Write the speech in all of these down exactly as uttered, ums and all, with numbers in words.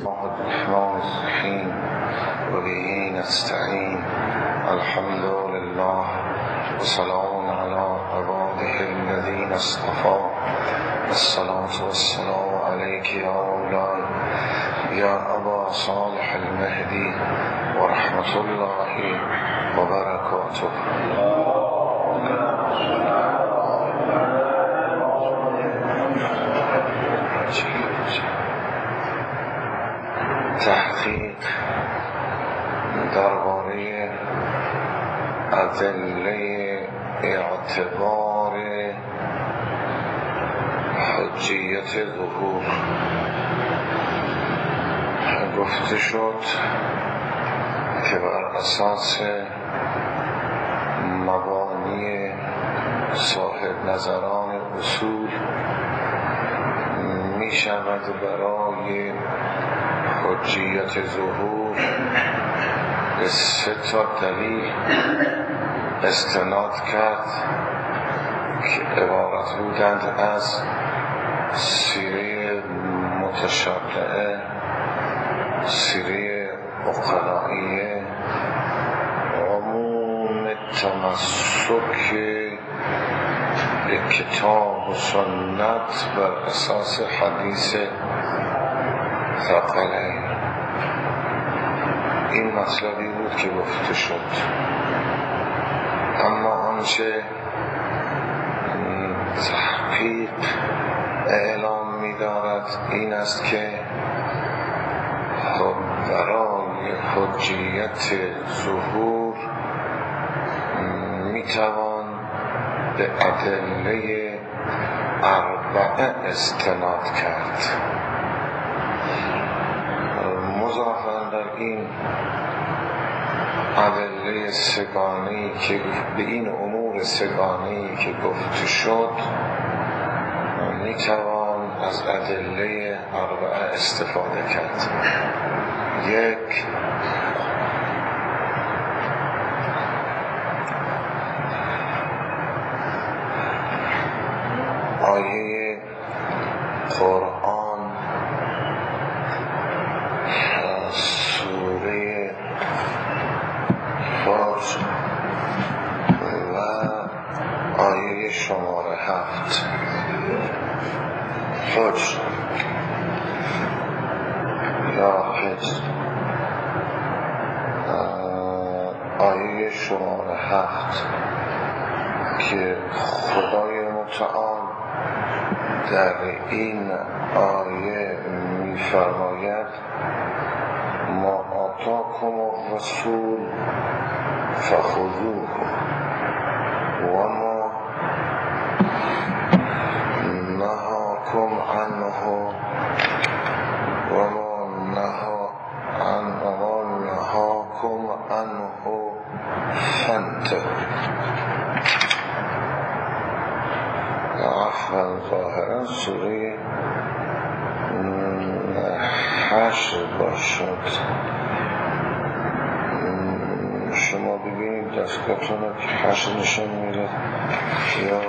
الرحمن الرحیم و به نستعین. الحمد لله و سلام علی عباده الذین اصطفی. الصلاة والسلام علیک یا مولاي یا ابا صالح المهدی و رحمت الله و برکاته. تحقیق درباره ادله اعتبار حجیت ظهور. گفته شد که بر اساس مبانی صاحب نظران اصول می شود برای حجیت ظهور به سه تا دلیل استناد کرد که عبارت بودند از سیره متشرعه، سیره عقلائیه، عموم تمسک به کتاب و سنت بر اساس حدیث ثقلین. این مطلبی بود که گفته شد. اما آنچه تحقیق اعلام می دارد این است که برای حجیت ظهور می توان به ادله اربعه استناد کرد. مضافاً در این ادله سگانه‌ای که به این امور سگانه‌ای که گفته شد می توان از ادله اربعه استفاده کرد. یک، آیه قرآن سوره فجر و آیه شماره هفت. فجر یا حجر، آیه شماره هفت که خدای متعال در این آیه می فرماید ما آتاکم الرسول فخذوه و ما نهاکم عنه و ما نها عنه و نهاکم عنه فانتهوا. عفوا ظاهرا سوره حشر باشد. شما ببینید دستگاهتون رو که حشر نشان میده یا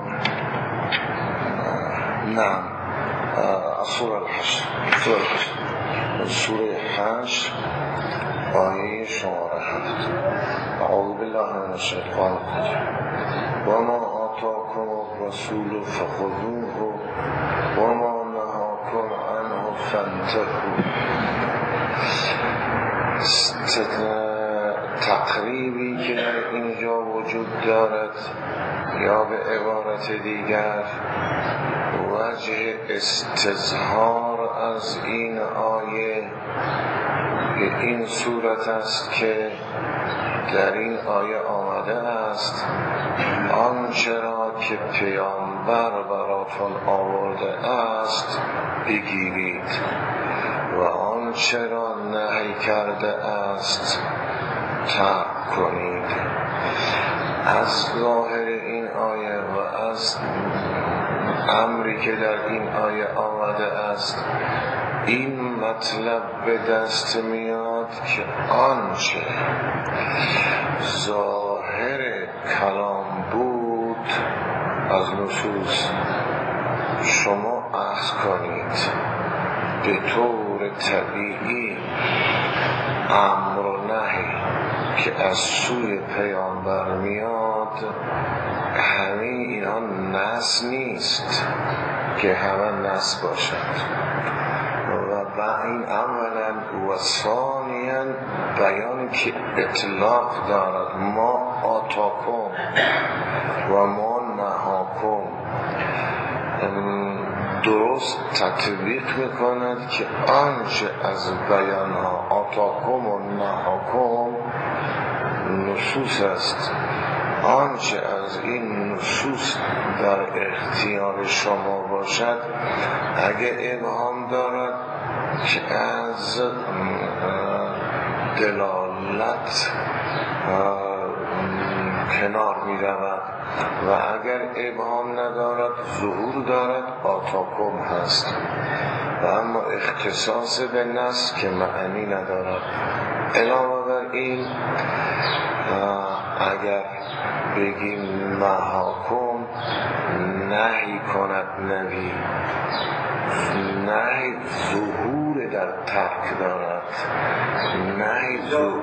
نه؟ سوره الحشر، سوره الحشر، سوره حشر آیه شماره هفت. اعوذ بالله من الشیطان الرجیم. و ما آتاکم الرسول فخذوه و ما نهاکم عنه فانتهوا. تقریبی که در اینجا وجود دارد یا به عبارت دیگر وجه استظهار از این آیه به این صورت است که در این آیه آمده است آنچه را که پیامبر براتون آورده است بگیرید و آنچه را نهی کرده است ترک کنید. از ظاهر این آیه و از امری که در این آیه آمده است این مطلب به دست میاد که آنچه ظاهر کلام بود از نصوص شما اخذ کنید به طور طبیعی امر و نهی که از سوی پیامبر میاد همه اینا نص نیست که همه نص باشد و این اولا و ثانیا بیانی که اطلاق دارد ما آتاکم و ما نهاکم درست تطبیق میکند که آنچه از بیانها آتاکم و نهاکم نصوص است، آنچه از این نصوص در اختیار شما باشد اگه ابهام دارد که از دلالت کنار می رود و اگر ابهام ندارد ظهور دارد آتاکم هست و اما اختصاص به نص که معنی ندارد. علاوه بر این اگر بگیم نهاکم نهی کند نبی، نهی ظهور در ترک دارد، نهی ظهور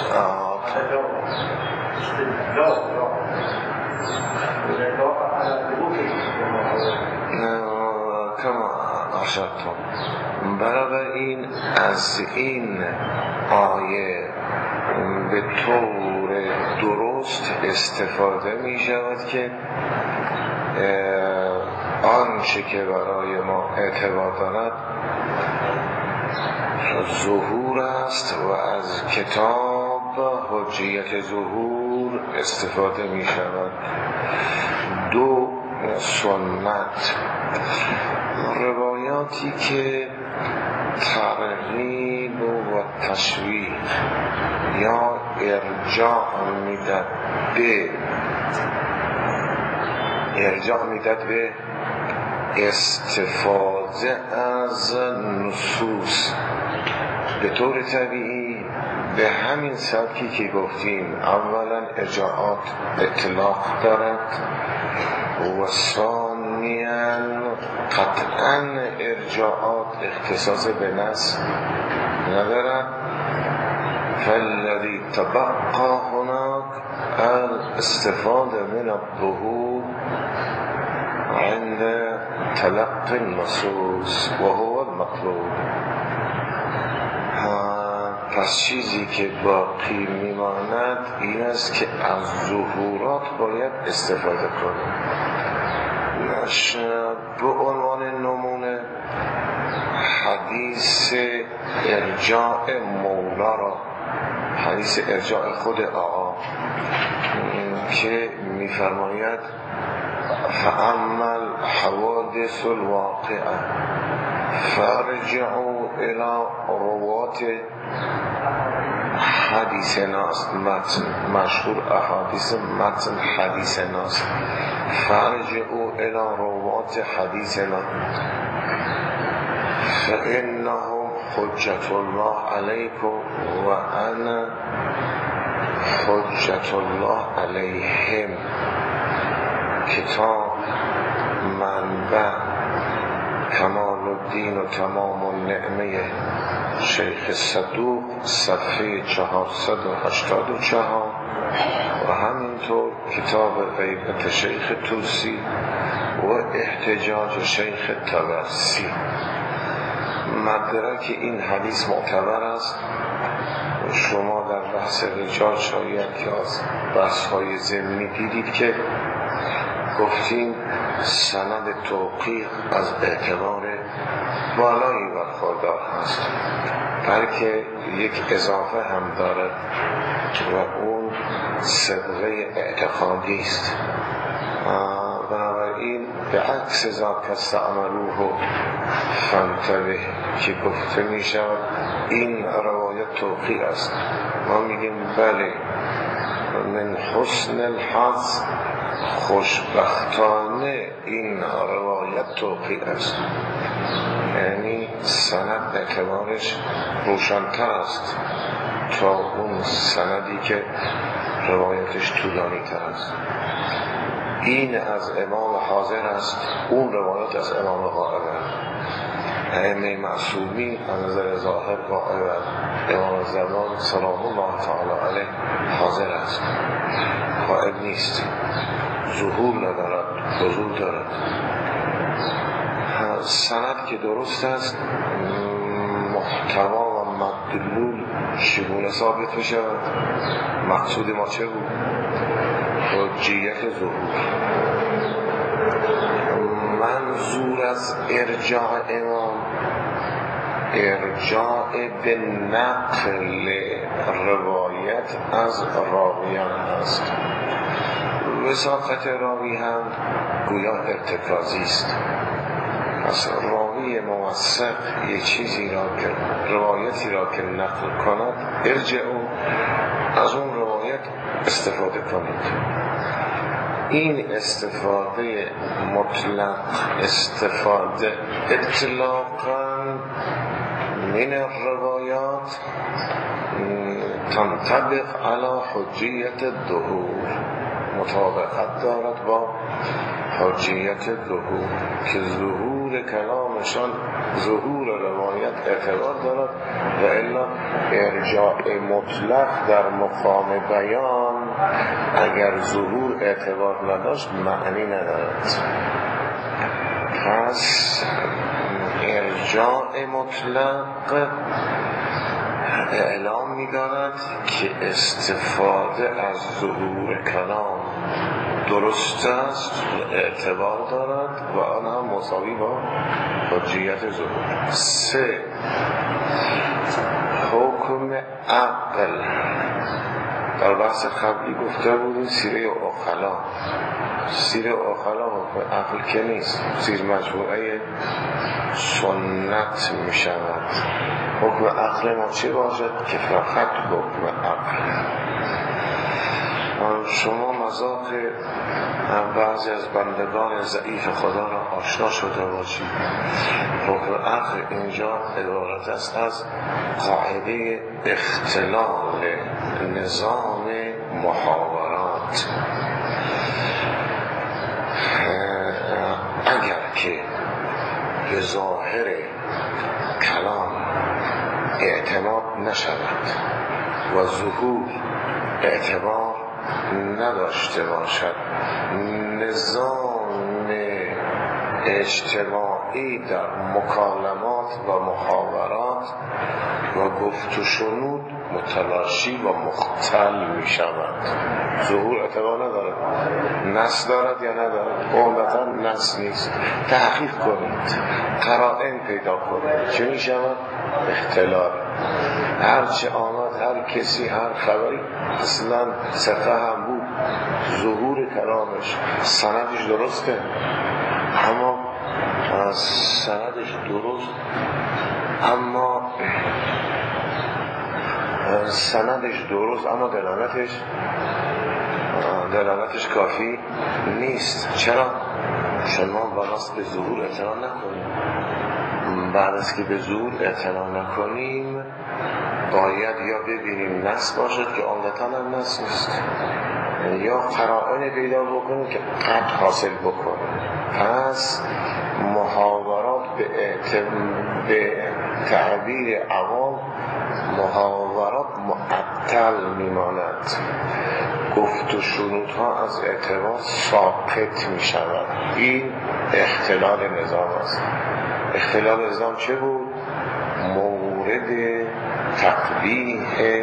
کما اشرتم. برابر این از این آیه به طور درست استفاده می شود که آنچه که برای ما اعتبار دارد ظهور است و از کتاب حجیت ظهور استفاده می شود. دو، سنت، روایاتی که ترغیب و تشویق یا ارجاع میداد به ارجاع میداد به استفاده از نصوص به طور طبیعی به همین سبکی که گفتیم اولا ارجاعات اطلاق دارد و ثانیاً قطعاً ارجاعات اختصاص به نص ندارد. فالذي تبقى هناك الاستفاده من الظهور عند تلقي النصوص وهو المطلوب. پس چیزی که باقی میماند این است که از ظهورات باید استفاده کنیم. به عنوان نمونه حدیث ارجاع مولا را، حدیث ارجاع خود آقا که میفرماید فاما الحوادث الواقعه فارجعوا الى روات حدیث ناست، متن مشهور احادیث متن حدیث ناست، فارجعوا الى روات حدیثنا فانهم حجت الله علیکم و انا حجت الله علیهم. کتاب منبع کمال الدین و تمام النعمه شیخ صدوق صفحه چهارصد و هشتاد و چهار و همینطور کتاب غیبت شیخ توسی و احتجاج شیخ طبرسی. مدرک این حدیث معتبر است. شما در بحث رجال شاید که از بحث های ضمنی دیدید که گفتیم سند توقیق از اعتبار بالایی برخوردار هست، بلکه یک اضافه هم دارد و اون صدقه اعتقادی است. بنابراین به عکس ذاک استعملوه فانتبه که گفته می شود این روایت توقیق است، ما میگیم بله من حسن الحظ خوشبختانه این روایت توقیق است، یعنی سند اعتبارش روشن‌تر است تا اون سندی که روایتش طولانی تر است. این از امام حاضر است، اون روایت از امام غائب است. ائمه معصومین از نظر ظاهر قائل امام زمان سلام الله تعالی علیه حاضر است، غائب نیست، ظهور ندارد، حضور دارد. سند که درست است، محتوا و مدلول چگونه ثابت می شود؟ مقصود ما چه بود؟ حجیت ظهور. منظور از ارجاع امام ارجاع به نقل روایت از راویان است. وثاقت راوی هم گویا ارتکازی است. پس راوی موثق یک چیزی را که روایتی را که نقل کند، ارجعوا، از اون روایت استفاده کنید. این استفاده مطلق، استفاده اطلاقاً من الروایات تنطبق علی حجیت الظهور، مطابقت دارد با حجیت ظهور که ظهور کلامشان، ظهور روایت اعتبار دارد و الا ارجاع مطلق در مقام بیان اگر ظهور اعتبار نداشت معنی ندارد. پس ارجاع مطلق اعلام می دارد که استفاده از ظهور کلام درست است و اعتبار دارد و آن هم مساوی با حجیت ظهور. سه، حکم عقل. در بحث قبلی گفته بودیم سیره عقلا، سیره عقلا حکم عقل که نیست، زیر مجموعه سنت می شود. حکم عقل ما چه باشد که فقط حکم عقل. شما مذاق بعضی از بندگان ضعیف خدا را آشنا شده باشید. حکم عقل اینجا عبارت است از قاعده اختلال نظام محاورات. اگر که به ظاهر کلام اعتماد نشود و ظهور اعتبار نداشته باشد، نظام اجتماعی در مکالمات و محاورات و گفت و شنود متلاشی و مختل می شود. ظهور اعتبار ندارد، نص دارد یا ندارد؟ عمدتا نص نیست. تحقیق کنید، قرائن پیدا کنید، چه می شود؟ اختلال. هرچه آمد، هر کسی، هر خبری، اصلا ثقه هم بود، ظهور کلامش سندش درسته، اما سندش درست اما سندش درست اما دلالتش دلالتش کافی نیست. چرا؟ شما باید به ظهور اعتنا نکنیم. بعد از که به ظهور اعتنا نکنیم باید یا ببینیم نص باشد که عمدتاً هم نص نیست، یا قرائن پیدا بکنیم که قطع حاصل بکنیم. پس محاورات به, به تعبیر عوام محاورات معطل میماند، گفت و شنودها از اعتبار ساقط می شود. این اختلال نظام است. اختلال نظام چه بود؟ مورد تقبیح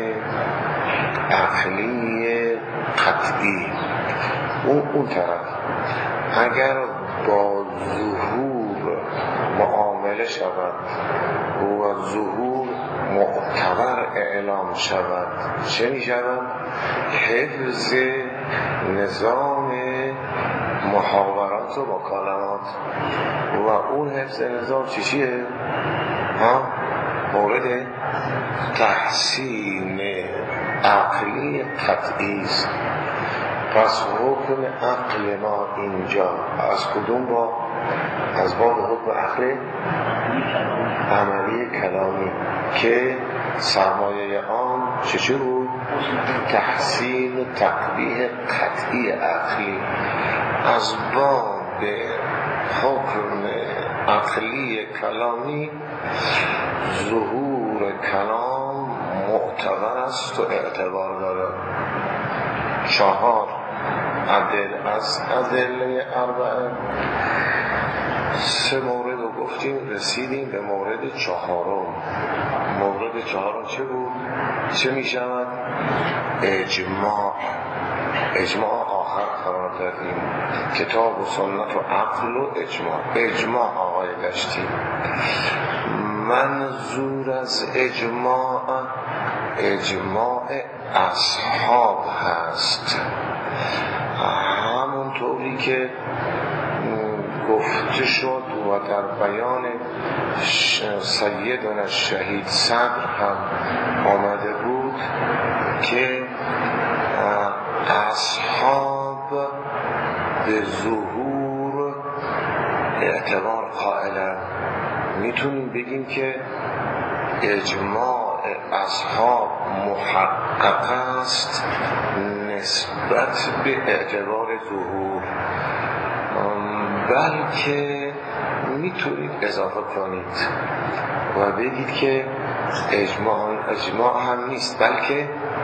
عقلی قطعی. اون اون طرف اگر با ظهور معامله شود و ظهور معتبر اعلام شود، چه می شود؟ حفظ نظام محاورات و مکالمات. و اون حفظ نظام چی چیه؟ ها؟ مورد تحسین عقلی قطعی است. پس حکم عقل ما اینجا از کدوم با؟ از باب حکم عقل عملی کلامی که سرمایه آن چه چه بود؟ تحسین تقبیح قطعی عقلی. از باب حکم عقلی کلامی ظهور کلام معتبر است و اعتبار داره. چهار عدل از ادله اربعه، سه مورد رو گفتیم، رسیدیم به مورد چهارم. مورد چهارم چه بود؟ چه می شود؟ اجماع. اجماع آخر قرار دادیم، کتاب و سنت و عقل و اجماع. اجماع آقای داشتیم. منظور از اجماع اجماع اصحاب هست، همون طوری که گفته شد و در بیان سیدنا شهید صدر هم آمده بود که اصحاب به ظهور اعتبار قائلن. میتونیم بگیم که اجماع اصحاب محقق است نسبت به اعتبار ظهور، بلکه میتونید اضافه کنید و بگید که اجماع اجماع هم نیست بلکه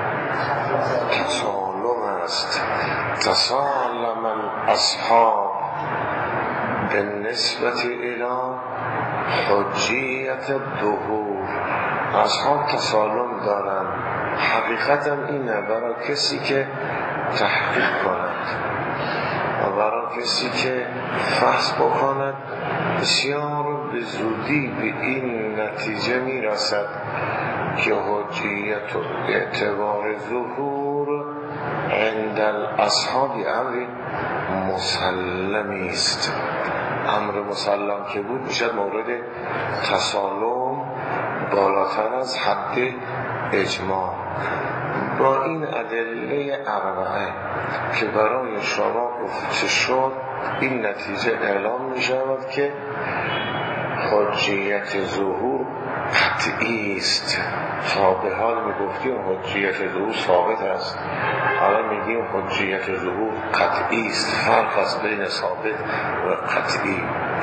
تسالم است. تسالم الاصحاب به نسبت الی حجیت الظهور. اصحاب تسالم دارن. حقیقت هم اینه برای کسی که تحقیق کند و برای کسی که فحص بکند بسیار به زودی به این نتیجه میرسد که حجیت و اعتبار ظهور عند الاصحاب امر مسلمی است. امر مسلم که بود میشد مورد تسالم بالاتر از حد اجماع. با این ادله اربعه که برای شما گفته شد این نتیجه اعلام می شود که حجیت ظهور قطعی است. تا به حال می گفتیم حجیت ظهور ثابت است، حالا میگیم حجیت ظهور قطعی است. فرق است بین ثابت و قطعی.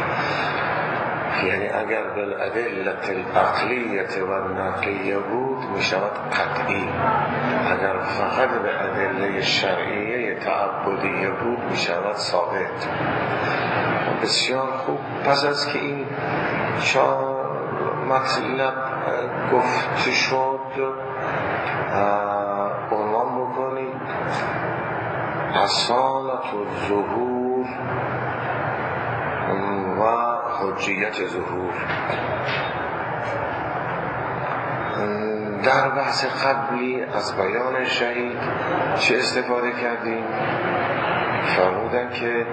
یعنی اگر بالادلة العقلیه و النقلیه بود می شود قطعی، اگر فقط به ادله شرعیه تعبدیه بود می شود ثابت. بسیار خوب. پس از که این چهار مطلب گفته شد عنوان بکنید اصالت الظهور و حجیت ظهور. در بحث قبلی از بیان شهید چه استفاده کردیم؟ فرمودن که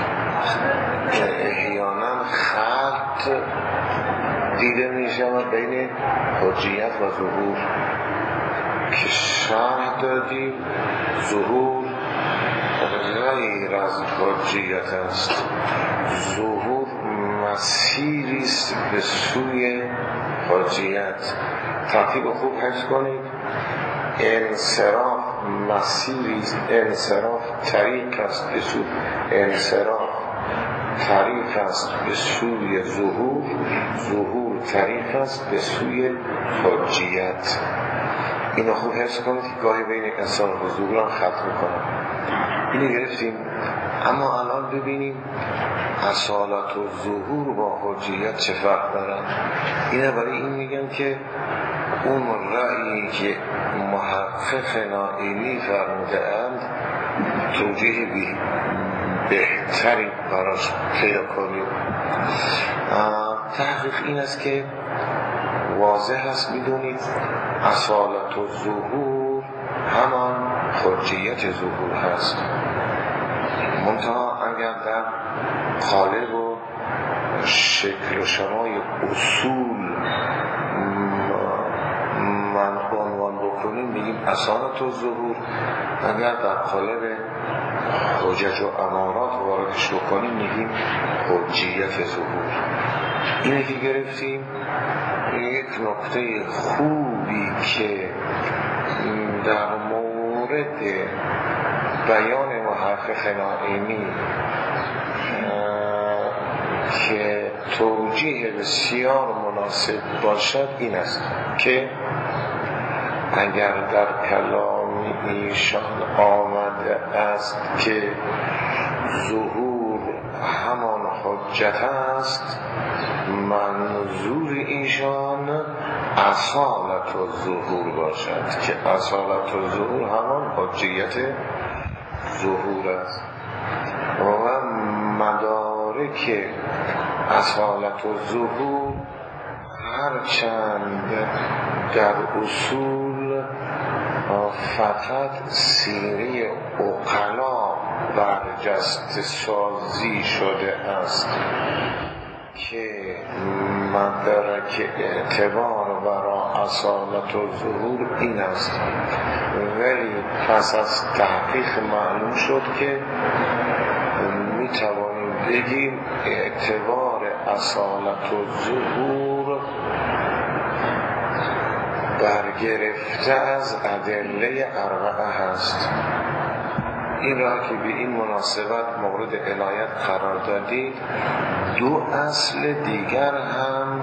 احیانا خط دیده می شود بین حجیت و ظهور که شرح دادیم ظهور غیر از حجیت است. ظهور مسیری است به سوی حجیت. ترتیب خوب حفظ کنید. انصراف مسیری است، انصراف طریق است به سوی انصراف طریق است به سوی ظهور، ظهور طریق است به سوی حجیت. اینو خوب حفظ کنید که گاهی بین انسان و ظهور هم خط میکنم. اینو گرفتیم. اما الان ببینیم اصالت و ظهور با حجیت چه فرق دارن. اینه برای این میگم که اون رأیی که محقق نائینی فرموده اند توجیه بی بهتری براش پیدا کنیم. تحقیق این است که واضح است میدونید اصالت و ظهور همان حجیت ظهور هست. منتها اگر در قالب و شکل و شمای اصول من عنوان بکنیم میگیم اصالت و ظهور، اگر در قالب حجج و امارات واردش بکنیم میگیم حجیت ظهور. اینه که گرفتیم. یک نکته خوبی که در مورد بیان محقق نائینی که توجیه بسیار مناسب باشد این است که اگر در کلام ایشان آمده است که ظهور همان حجت است، منظور ایشان اصالت و ظهور باشد که اصالت و ظهور همان حجیت ظهور است و مدارک اصالت و ظهور هرچند در اصول فقط سیره عقلا برجسته سازی شده است که مدرک اعتبار برای اصالت و ظهور این است، ولی پس از تحقیق معلوم شد که می توانیم بگیم اعتبار اصالت و ظهور برگرفته از ادله اربعه هست. این را که به این مناسبت مورد عنایت قرار دادید، دو اصل دیگر هم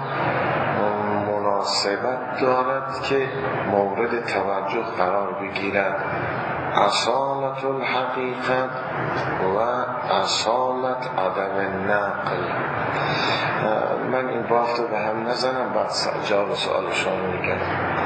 مناسبت دارد که مورد توجه قرار بگیرد: اصالت الحقیقت و اصالت عدم نقل. من این بافت رو به هم نزنم، بعد جواب سوال شما میگم.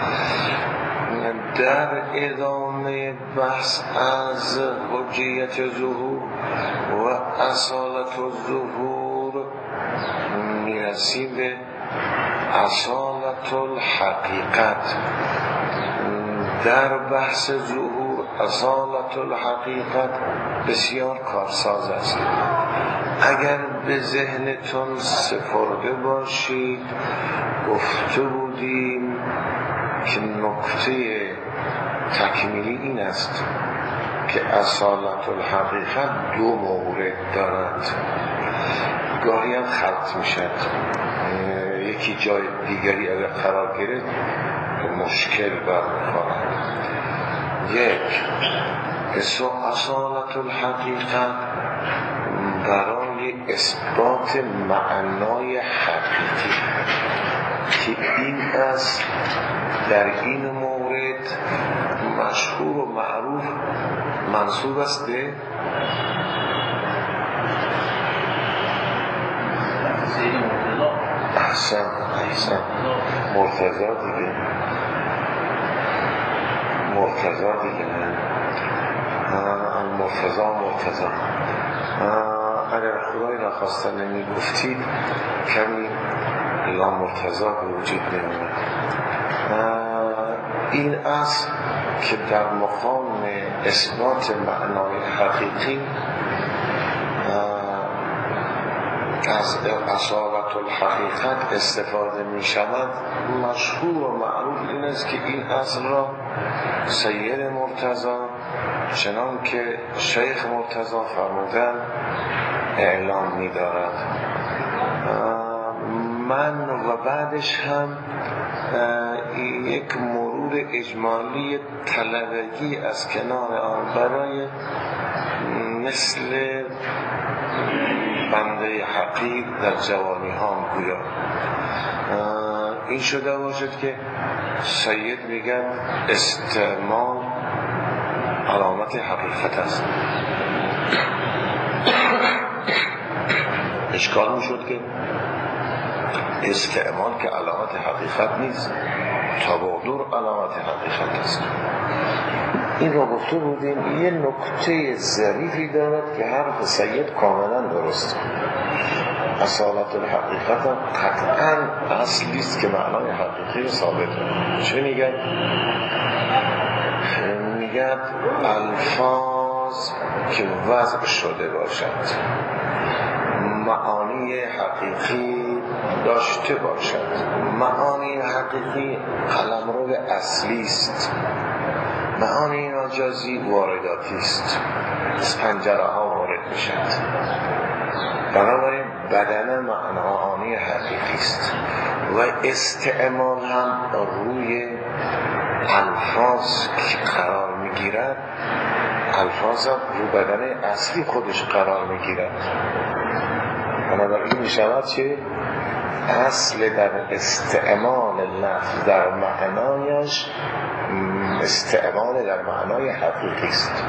در ادامه بحث از حجیت ظهور و اصالت الظهور میرسیم به اصالت الحقیقت. در بحث ظهور اصالت الحقیقت بسیار کارساز است. اگر به ذهنتون سپرده باشید، گفته بودیم که نکته تکمیلی این است که اصالت الحقیقت دو مورد دارد، گاهی هم خلط میشد، یکی جای دیگری اگر قرار گرفت مشکل برمیخورد. یک، اصالت الحقیقت برای اثبات معنای حقیقی که این است در این مورد مشهور و معروف منصوب است به احسن احسن مرتضی دیگه مرتضی دیگه مرتضی مرتضی اگر خدای نخواسته نمی گفتید کمی لا مرتضی به وجود نمید. این است که در مقام اثبات معنای حقیقی از اصالت الحقیقت استفاده می شود. مشهور و معروف این است که این اصل را سید مرتضی چنان که شیخ مرتضی فرمودن اعلام می دارد. من و بعدش هم یک مرور اجمالی طلبگی از کنار آن برای مثل بنده حقیق در جوانی ها گویا این شده باشد که سید میگن استعمال علامت حقیقت است. اشکال میشد که استعمال که علامت حقیقت نیست، تبادر علامت حقیقت است. این را گفته بودیم. یه نکته ظریفی دارد که حرف سید کاملا درست. اصالت الحقیقت قطعا اصلی است که معنای حقیقی ثابت. چه میگن؟ میگن الفاظ که وضع شده باشد، معانی حقیقی داشته باشد. معانی حقیقی قلمرو اصلی است، معانی مجازی وارداتی است، از پنجره ها وارد میشد. بنابراین بدن معانی حقیقی است و استعمال هم روی الفاظ که قرار میگیرد، الفاظ هم رو بدن اصلی خودش قرار میگیرد. بنابراین می شود که اصل در استعمال لفظ در معنایش استعمال در معنای حقیقی است،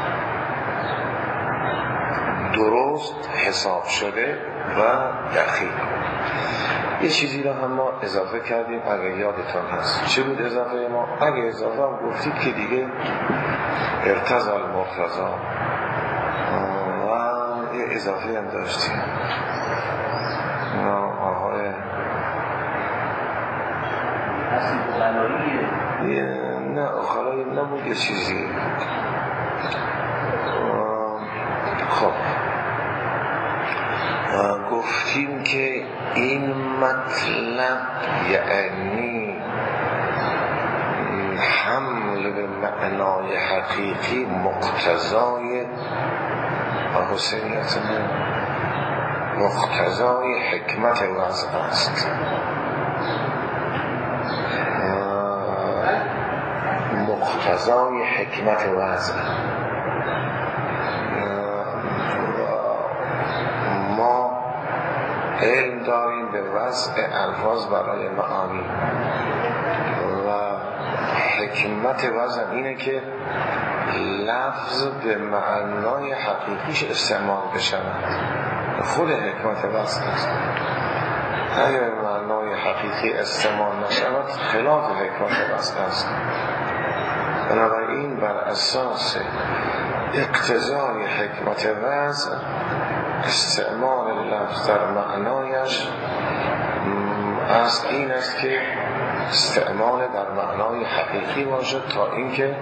درست حساب شده و دقیق. یه چیزی رو هم ما اضافه کردیم اگر یادتون هست. چه بود اضافه ما؟ اگه اضافه هم گفتید که دیگه ارتضی المرتضی و یه اضافه هم داشتیم آهای نه اخلایی نبود یه چیزی. خب گفتیم که این مطلب یعنی حمل به معنای حقیقی مقتضای حسینیت مقتضای حکمت وضع است. مقتضای حکمت وضع ما علم داریم به وضع الفاظ برای معانی و حکمت وضع اینه که لفظ به معنای حقیقیش استعمال بشود. خود حکمت وضع است. اگر به معنای حقیقی استعمال نشود خلاف حکمت وضع است. بنابراین بر اساس اقتضای حکمت وضع استعمال لفظ در معنایش از این است که استعمال در معنای حقیقی باشد تا اینکه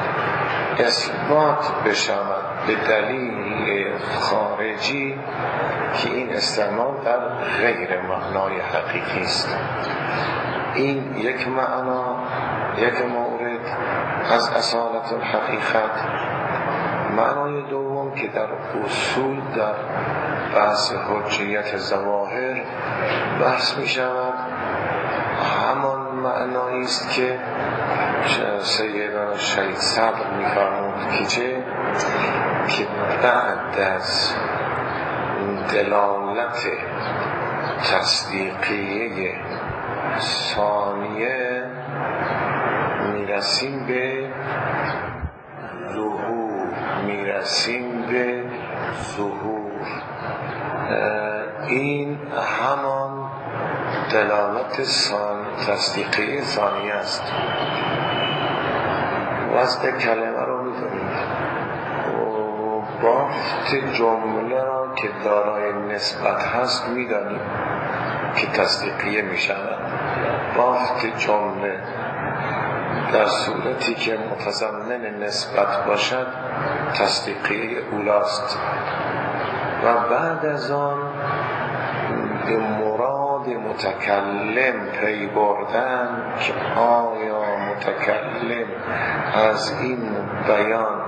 اثبات بشود به دلیل خارجی که این استعمال در غیر معنای حقیقی است. این یک معنا، یک مورد از اصالت الحقیقت. معنای دوم که در اصول در بحث حجیت ظواهر بحث می شود همان معنایی است که سیدنا شهید صدر می فرمود که چه؟ که بعد از دلالت تصدیقیه ثانیه میرسیم به ظهور میرسیم به ظهور این همان دلالت تصدیقیه ثانیه است. وضع کلمه رو میدونید و بافت جمله را که دارای نسبت هست میدانیم که تصدیقیه میشود. بافت جمله در صورتی که متضمن نسبت باشد تصدیقیه اولاست و بعد از آن به مراد متکلم پی بردن که آیا متکلم از این بیان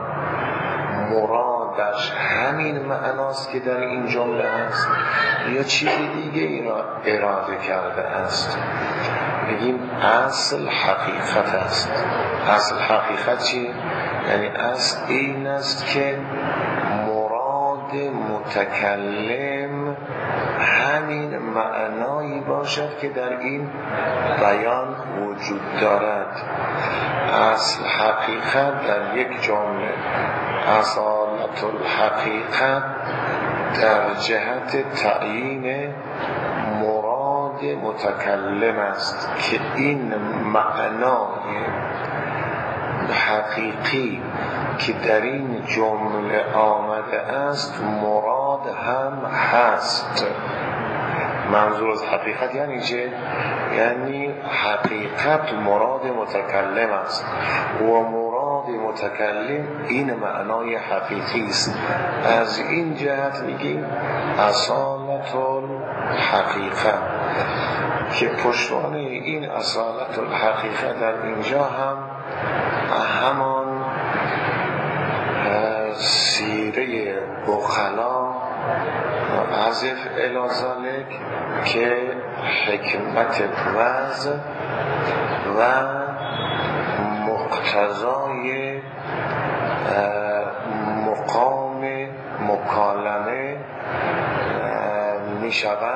مرادش همین معناست که در این جمله است یا چیز دیگه ای را اراده کرده است. بگیم اصل حقیقت است. اصل حقیقت چیه؟ یعنی اصل این است که مراد متکلم همین معنایی باشد که در این بیان وجود دارد. اصل حقیقت در یک جمله، اصالت الحقیقت در جهت تعیین مراد متکلم است که این معنای حقیقی که در این جمله آمده است مراد هم هست. منظور از حقیقت یعنی چه؟ یعنی حقیقت مراد متکلم است و مراد متکلم این معنای حقیقی است. از این جهت میگیم اصالت الحقیقت که پشتوانه این اصالت الحقیقت در اینجا هم همان سیره بخلا عزف الازالک که حکمت وضع و مقتضای مقام مکالمه می شود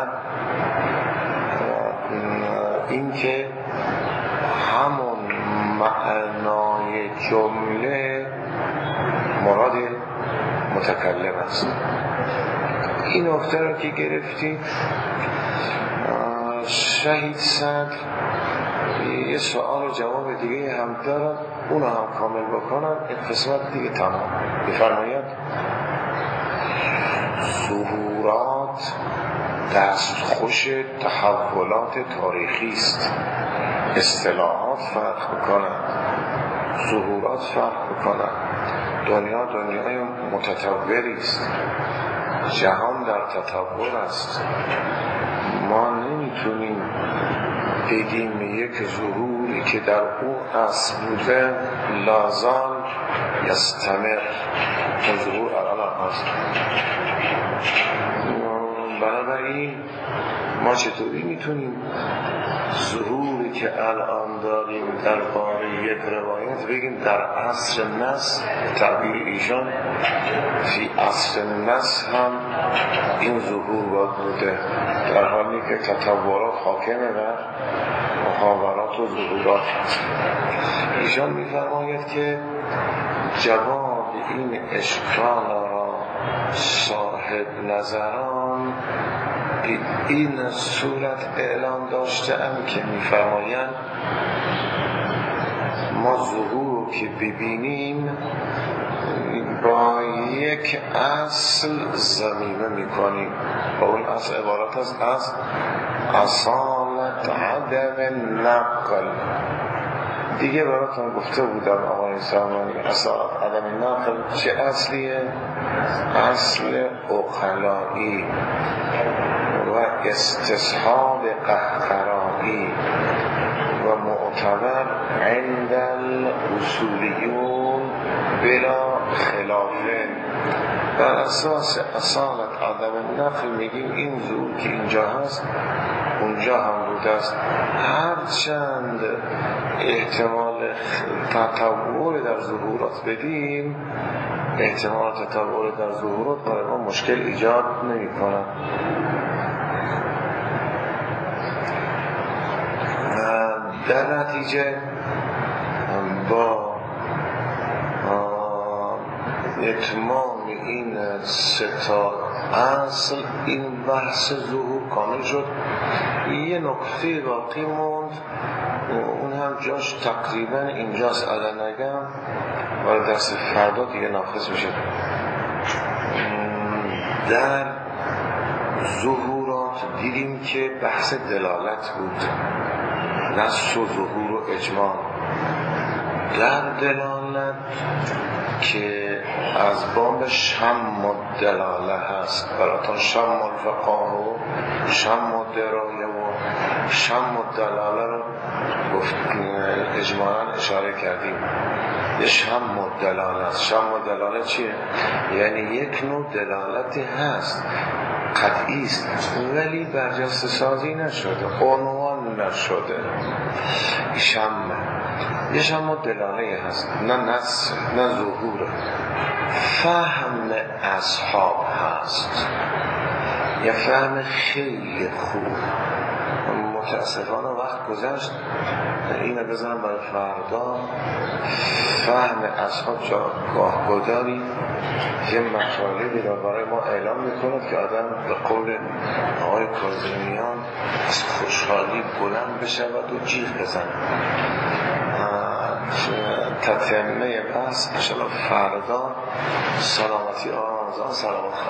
این که همون معنای جمله مراد متکلم است. این نکته رو که گرفتیم، شهید صدر یه سوال و جواب دیگه هم دارد، اونو هم کامل بکنم، این قسمت دیگه تمام. بفرماید ظهورات دستخوش تحولات تاریخی است. اصطلاحات فرق میکنن، ظهورات فرق میکنن. دنیا دنیای متطوری است، جهان در تطور است. ما نمیتونیم بگیم یک ظهوری که در اون اصل بوده لازال یستمر، اون ظهور الان هست. بنابراین ما چطوری میتونیم ظهوری که الان داریم در باره یک روایت بگیم در عصر نص، تعبیر ایشان فی عصر نص هم این ظهور باید بوده، در حالی که تطورات حاکمه بر محاورات و ظهورات هست. ایشان میفرماید که جواب این اشکال را صاحب نظران به این صورت اعلام داشته ام که میفرمایند ما ظهور که ببینیم با یک اصل ضمیمه میکنیم، با اون اصل عبارت است از اصالت عدم نقل. دیگه براتون گفته بودم آقای سامانی، اصالت عدم نقل چه اصلیه؟ اصل عقلایی و استصحاب قهقرایی و معتبر عند الاصولیون بلا خلافه. بر اساس اصالت عدم نقل میگیم این ظهور که اینجا هست اونجا هم بوده است، هرچند احتمال تطور در ظهورات بدیم، احتمال تطور در ظهورات برای ما مشکل ایجاد نمی کنه. در نتیجه با اتمام این سه تا اصل این بحث ظهور کامل شد. یه نکته باقی موند، اون هم جاش تقریبا اینجاست، الان نگم ولی دست فردا دیگه ناقص میشه. در ظهورات دیدیم که بحث دلالت بود، نص و ظهور و اجمال. در دلالت که از باب شم و دلاله هست، براتون شم الفقاه و شم و درایه و شم و دلاله رو اجمالا اشاره کردیم. یه شم و دلاله است. شم و دلاله چیه؟ یعنی یک نوع دلالتی هست، قطعی است ولی برجسته سازی نشده، عنوان نشده. شم یه شم و دلاله هست، نه نص نه ظهور. فهم اصحاب هست، یه فهم خیلی خوب. متاسفانه وقت گذشت، اینو بذارم برای فردا. فهم اصحاب جاگاه گذاری یه مطالبی را برای ما اعلام میکند که آدم به قول آقای کاظمیان از خوشحالی بلند بشود و جیغ بزنه. تتمه بحث انشاءالله فردا. سلامتی آزان، سلامت.